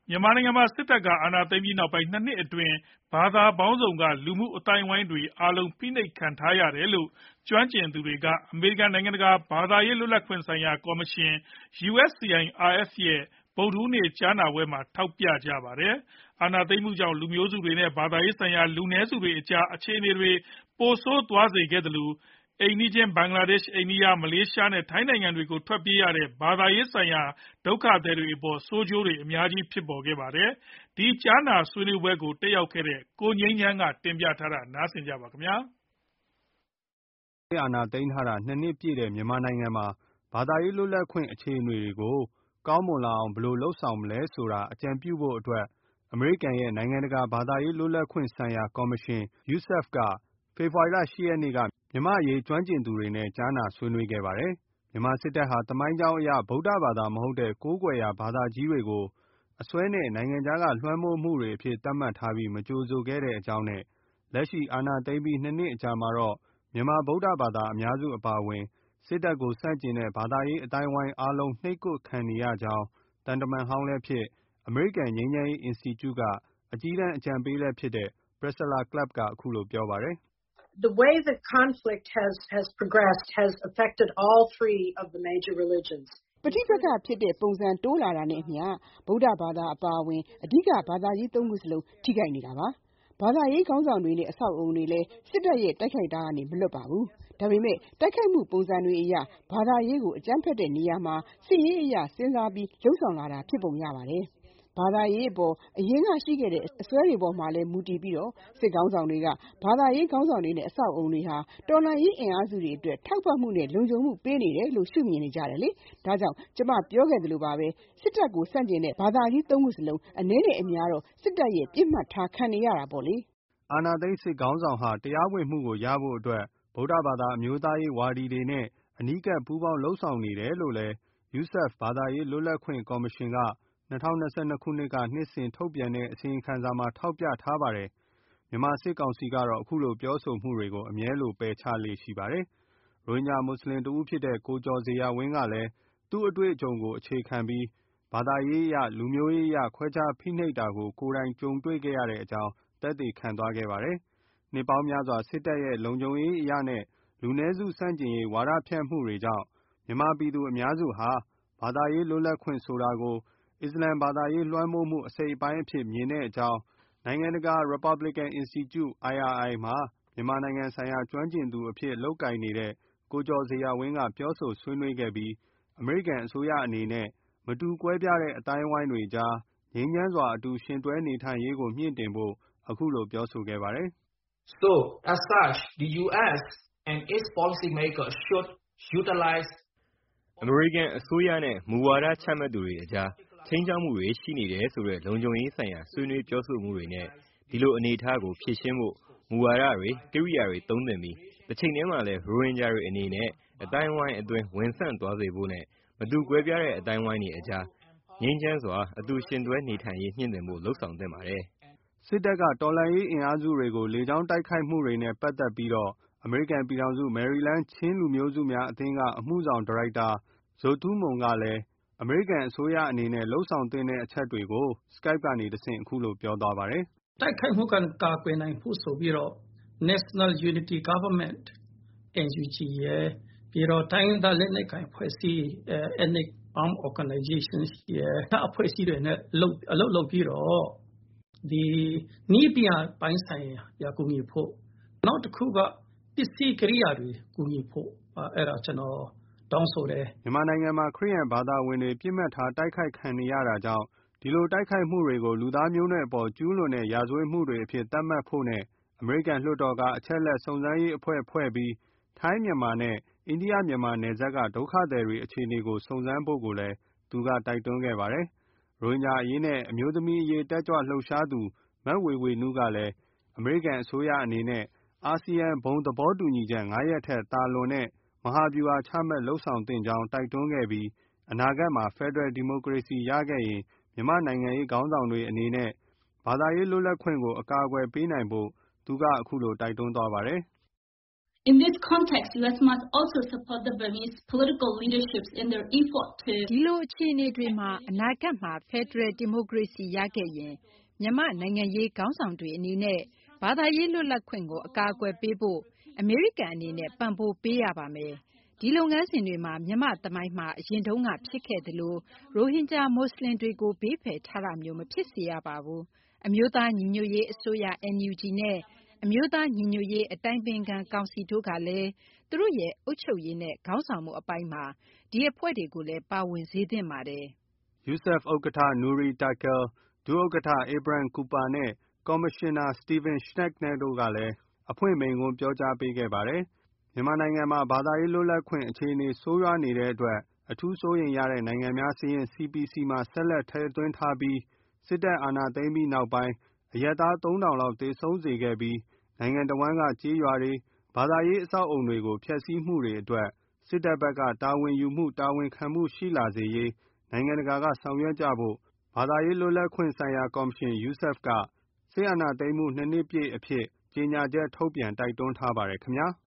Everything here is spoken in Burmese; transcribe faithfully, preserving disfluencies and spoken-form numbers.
မြန်မာနိုင်ငံမှာစစ်တပ်ကအာဏာသိမ်းပြီးနောက်ပိုင်းနှစ်နှစ်အတွင်းဘာသာပေါင်းစုံကလူမှုအသိုင်းအဝိုင်းတွေအားလုံးဖိနှိပ်ခံထားရတယ်လို့ကျွမ်းကျင်သူတွေကအမေရိကန်နိုင်ငံတကာဘာသာရေးလွတ်လပ်ခွင့်ဆိုင်ရာကော်မရှင် U S C I R F ရဲ့ဗုဒ္ဓဟူးနေ့ကြားနာပွဲမှာထောက်ပြကြပါတယ်။အာဏာသိမ်းမှုကြောင့်လူမျိုးစုတွေနဲ့ဘာသာရေးဆိုင်ရာလူနည်းစုတွေအကြားအခြေအနေတွေပိုဆိုးသွားစေခဲ့သလိုအိမ်နီးချင်းဘင်္ဂလားဒေ့ရှ်အိန္ဒိယမလေးရှားနဲ့ထိုင်းနိုင်ငံတွေကိုထွက်ပြေးရတဲ့ဘာသာရေးဆိုင်ရာဒုက္ခသည်တွေအပေါ်ဆိုးကျိုးတွေအများကြီးဖြစ်ပေါ်ခဲ့ပါတယ်။ဒီကြားနာဆွေးနွေးပွဲကိုတက်ရောက်ခဲ့တဲ့ကိုငြိမ်းချမ်းကတင်ပြထားတာနားဆင်ကြပါခင်ဗျာ။အာဏာသိမ်းထားတာနှစ်နှစ်ပြည့်တဲ့မြန်မာနိုင်ငံမှာဘာသာရေးလွတ်လပ်ခွင့်အခြေအနေတွေကိုကောင်းမွန်လာအောင်ဘယ်လိုလုပ်ဆောင်မလဲဆိုတာအကြံပြုဖို့အတွက်အမေရိကန်ရဲ့နိုင်ငံတကာဘာသာရေးလွတ်လပ်ခွင့်ဆိုင်ရာကော်မရှင် U S C I ကဖေဖော်ဝါရီလ၈ရက်နေ့ကမြန်မာ့အရေးကျွမ်းကျင်သူတွေနဲ့ကြားနာဆွေးနွေးခဲ့ပါတယ်။မြန်မာစစ်တပ်ဟာသမိုင်းကြောင်းအရဗုဒ္ဓဘာသာမဟုတ်တဲ့ကိုးကွယ်ရာဘာသာကြီးတွေကိုအစွဲနဲ့နိုင်ငံခြားကလွှမ်းမိုးမှုတွေအဖြစ်သတ်မှတ်ထားပြီးမကြိုဆိုခဲ့တဲ့အကြောင်းနဲ့လက်ရှိအာဏာသိမ်းပြီးနှစ်နှစ်အကြာမှာတော့မြန်မာဗုဒ္ဓဘာသာအများစုအပါအဝင်စစ်တပ်ကိုဆန့်ကျင်တဲ့ဘာသာရေးအသိုင်းအဝိုင်းအားလုံးနှိပ်ကွပ်ခံနေရကြောင်းတန်တမန်ဟောင်းလည်းဖြစ်အမေရိကန်ငြိမ်းချမ်းရေးအင်စတီကျုကအကြီးတန်းအကြံပေးလည်းဖြစ်တဲ့ Priscilla Clapp ကအခုလိုပြောပါတယ်။ The way the conflict has has progressed has affected all three of the major religions. ပဋိပက္ခဖြစ်တဲ့ပုံစံတိုးလာတာနဲ့အမျှဗုဒ္ဓဘာသာအပါအဝင်အဓိကဘာသာရေးသုံးခုစလုံးထိခိုက်နေတာပါ။ဘာသာရေးခေါင်းဆောင်တွေနဲ့အဆောက်အအုံတွေလည်းစစ်တပ်ရဲ့တိုက်ခိုက်တာကနေမလွတ်ပါဘူး။ဒါပေမဲ့တိုက်ခိုက်မှုပုံစံတွေအရဘာသာရေးကိုအကြမ်းဖက်တဲ့နေရာမှာစစ်ရေးအရစဉ်းစားပြီးလှုံ့ဆော်လာတာဖြစ်ပုံရပါတယ်။ဘာသာရေးအပေါ်အရင်ကရှိခဲ့တဲ့အစွဲတွေပေါ်မှာလည်းမူတည်ပြီးတော့စစ်ကောင်းဆောင်တွေကဘာသာရေးခေါင်းဆောင်တွေနဲ့အဆောက်အုံတွေဟာတော်လှန်ရေးအင်အားစုတွေအတွက်ထောက်ပံ့မှုနဲ့လုံခြုံမှုပေးနေတယ်လို့ရှုမြင်နေကြတယ်လေ။ဒါကြောင့်ကျမပြောခဲ့သလိုပါပဲစစ်တပ်ကိုဆန့်ကျင်တဲ့ဘာသာရေးသုံးခုစလုံးအနည်းနဲ့အများတော့စစ်တပ်ရဲ့ပြစ်မှတ်ထားခံနေရတာပေါ့လေ။အာဏာသိမ်းစစ်ခေါင်းဆောင်ဟာတရားဝင်မှုကိုရဖို့အတွက်ဗုဒ္ဓဘာသာအမျိုးသားရေးဝါဒီတွေနဲ့အနီးကပ်ပူးပေါင်းလှုံ့ဆော်နေတယ်လို့လည်း U S C I ဘာသာရေးလွတ်လပ်ခွင့်ကော်မရှင်က၂၀၂၂ခုနှစ်ကနှစ်စဉ်ထုတ်ပြန်တဲ့အစီရင်ခံစာမှာထောက်ပြထားပါတယ်။မြန်မာစစ်ကောင်စီကတော့အခုလိုပြောဆိုမှုတွေကိုအမြဲလိုပယ်ချလေ့ရှိပါတယ်။ရိုဟင်ဂျာမွတ်ဆလင်တဦးဖြစ်တဲ့ကိုကျော်ဇေယျဝင်းကလည်းသူ့အတွေ့အကြုံကိုအခြေခံပြီးဘာသာရေးအရလူမျိုးရေးအရခွဲခြားဖိနှိပ်တာကိုကိုယ်တိုင်ကြုံတွေ့ခဲ့ရတဲ့အကြောင်းသက်သေခံသွားခဲ့ပါတယ်။နှစ်ပေါင်းများစွာစစ်တပ်ရဲ့လုံခြုံရေးအရနဲ့လူနည်းစုဆန့်ကျင်ရေးဝါဒဖြန့်မှုတွေကြောင့်မြန်မာပြည်သူအများစုဟာဘာသာရေးလွတ်လပ်ခွင့်ဆိုတာကိုအစ္စလာမ်ဘာသာရေးလွှမ်းမိုးမှုအစိတ်အပိုင်းအဖြစ်မြင်တဲ့အကြောင်းနိုင်ငံတကာ Republican Institute I R I မှာမြန်မာနိုင်ငံဆိုင်ရာကျွမ်းကျင်သူအဖြစ်လုပ်ကိုင်နေတဲ့ကိုကျော်ဇေယျဝင်းကပြောဆိုဆွေးနွေးခဲ့ပြီးအမေရိကန်အစိုးရအနေနဲ့မတူကွဲပြားတဲ့အသိုင်းအဝိုင်းတွေကြားငြိမ်းချမ်းစွာအတူယှဉ်တွဲနေထိုင်ရေးကိုမြှင့်တင်ဖို့အခုလိုပြောဆိုခဲ့ပါတယ်။ So as such the U S and its policy makers should utilize အမေရိကန်အစိုးရနဲ့မူဝါဒချမှတ်သူတွေအကြားချိန်ချောက်မှုတွေရှိနေတယ်ဆိုတဲ့လုံခြုံရေးဆိုင်ရာဆွေးနွေးပြောဆိုမှုတွေနဲ့ဒီလိုအနေအထားကိုဖြေရှင်းဖို့မူဝါဒတွေကိရိယာတွေသုံးသင့်ပြီးတစ်ချိန်တည်းမှာလည်းရိုဟင်ဂျာတွေအနေနဲ့အတိုင်းဝိုင်းအတွင်းဝင်ဆန့်သွားစေဖို့နဲ့မတူကွဲပြားတဲ့အတိုင်းဝိုင်းတွေအကြားငြိမ်းချမ်းစွာအတူရှင်တွဲနေထိုင်ရေးမြှင့်တင်ဖို့လှုံ့ဆော်သင့်ပါတယ်။စစ်တပ်ကတော်လှန်ရေးအင်အားစုတွေကိုလေကြောင်းတိုက်ခိုက်မှုတွေနဲ့ပတ်သက်ပြီးတော့အမေရိကန်ပြည်ထောင်စုမယ်ရီလန်းချင်းလူမျိုးစုများအသင်းကအမှုဆောင်ဒါရိုက်တာဇိုတူးမုံကလည်းအမေရိကန်အစိုးရအနေနဲ့လှုံ့ဆော်သင့်တဲ့အချက်တွေကို Skype ကနေတဆင့်အခုလိုပြောသွားပါတယ်။တိုက်ခိုက်မှုကကာကွယ်နိုင်ဖို့ဆိုပြီးတော့ National Unity Government N U G ရဲ့ပြီးတော့တိုင်းရင်းသားလက်နက်ကိုင်ဖွဲ့စည်း Ethnic Armed Organizations ရဲ့အဖွဲ့အစည်းတွေနဲ့လုပ်အလုပ်လုပ်ပြီးတော့ဒီနီးပြပိုင်းဆိုင်ရာကူညီဖို့နောက်တစ်ခုကပစ္စည်းကိရိယာတွေကူညီဖို့အဲ့ဒါကျွန်တော်တောင်းဆိုတယ်မြန်မာနိုင်ငံမှာခရစ်ယာန်ဘာသာဝင်တွေပြစ်မှတ်ထားတိုက်ခိုက်ခံနေရတာကြောင့်ဒီလိုတိုက်ခိုက်မှုတွေကိုလူသားမျိုးနွယ်အပေါ်ကျူးလွန်တဲ့ရာဇဝတ်မှုတွေအဖြစ်သတ်မှတ်ဖို့နဲ့အမေရိကန်လွှတ်တော်ကအချက်လက်စုံစမ်းရေးအဖွဲ့ဖွဲ့ပြီးထိုင်းမြန်မာနဲ့အိန္ဒိယမြန်မာနယ်စပ်ကဒုက္ခသည်တွေအခြေအနေကိုစုံစမ်းဖို့ကိုလည်းသူကတိုက်တွန်းခဲ့ပါတယ်။ရိုဟင်ဂျာအရေးနဲ့အမျိုးသမီးအရေးတက်ကြွလှုပ်ရှားသူမတ်ဝေဝေနုကလည်းအမေရိကန်အစိုးရအနေနဲ့အာဆီယံဘုံသဘောတူညီချက်၅ရပ်ထက်သာလွန်တဲ့မဟာဗျူဟာချမှတ်လှုံ့ဆော်သင့်ကြောင်းတိုက်တွန်းခဲ့ပြီးအနာဂတ်မှာဖက်ဒရယ်ဒီမိုကရေစီရခဲ့ရင်မြန်မာနိုင်ငံရေးခေါင်းဆောင်တွေအနေနဲ့ဘာသာရေးလွတ်လပ်ခွင့်ကိုအကာအကွယ်ပေးနိုင်ဖို့သူကအခုလိုတိုက်တွန်းသွားပါတယ် In this context, U S must also support the Burmese political leaderships in their effort to ဒီလိုအခြေအနေတွေမှာအနာဂတ်မှာ Federal Democracy ရခဲ့ရင်မြန်မာနိုင်ငံရေးခေါင်းဆောင်တွေအနေနဲ့ဘာသာရေးလွတ်လပ်ခွင့်ကိုအကာအကွယ်ပေးဖို့အမေရိကန်အနေနဲ့ပံ့ပိုးပေးရပါမယ်။ဒီလုပ်ငန်းစဉ်တွေမှာမြန်မာသမိုင်းမှာအရင်တုန်းကဖြစ်ခဲ့သလိုရိုဟင်ဂျာမွတ်စလင်တွေကိုဘေးဖယ်ထားတာမျိုးမဖြစ်စေရပါဘူး။အမျိုးသားညီညွတ်ရေးအစိုးရ N U G နဲ့အမျိုးသားညီညွတ်ရေးအတိုင်ပင်ခံကောင်စီတို့ကလည်းသူတို့ရဲ့အုပ်ချုပ်ရေးနဲ့ခေါင်းဆောင်မှုအပိုင်းမှာဒီအဖွဲ့တွေကိုလည်းပါဝင်စေသင့်ပါတယ်။ USAF ဥက္ကဋ္ဌ Nuri Turkel ဒုဥက္ကဋ္ဌ Abraham Cooper နဲ့ ကော်မရှင်နာ Stephen Schnatter တို့ကလည်းအဖွင့်မိန့်ခွန်းပြောကြားပေးခဲ့ပါတယ်။ မြန်မာနိုင်ငံမှာဘာသာရေးလွတ်လပ်ခွင့်အခြေအနေဆိုးရွားနေတဲ့အတွက်အထူးစိုးရိမ်ရတဲ့နိုင်ငံများစာရင်း C P C မှာဆက်လက်ထည့်သွင်းထားပြီးစစ်တပ်အာဏာသိမ်းပြီးနောက်ပိုင်းအရပ်သားသုံးထောင်လောက်သေဆုံးစေခဲ့ပြီးနိုင်ငံတဝန်းကကျေးရွာတွေဘာသာရေးအဆောက်အုံတွေကိုဖျက်ဆီးမှုတွေအတွက်စစ်တပ်ဘက်ကတာဝန်ယူမှုတာဝန်ခံမှုရှိလာစေရေးနိုင်ငံတကာကဆောင်ရွက်ကြဖို့ဘာသာရေးလွတ်လပ်ခွင့်ဆိုင်ရာကော်မရှင် U S A F ကစစ်အာဏာသိမ်းမှုနှစ်နှစ်ပြည့်အဖြစ်ကြေညာချက်ထုတ်ပြန်တိုက်တွန်းထားပါတယ်ခင်ဗျာ။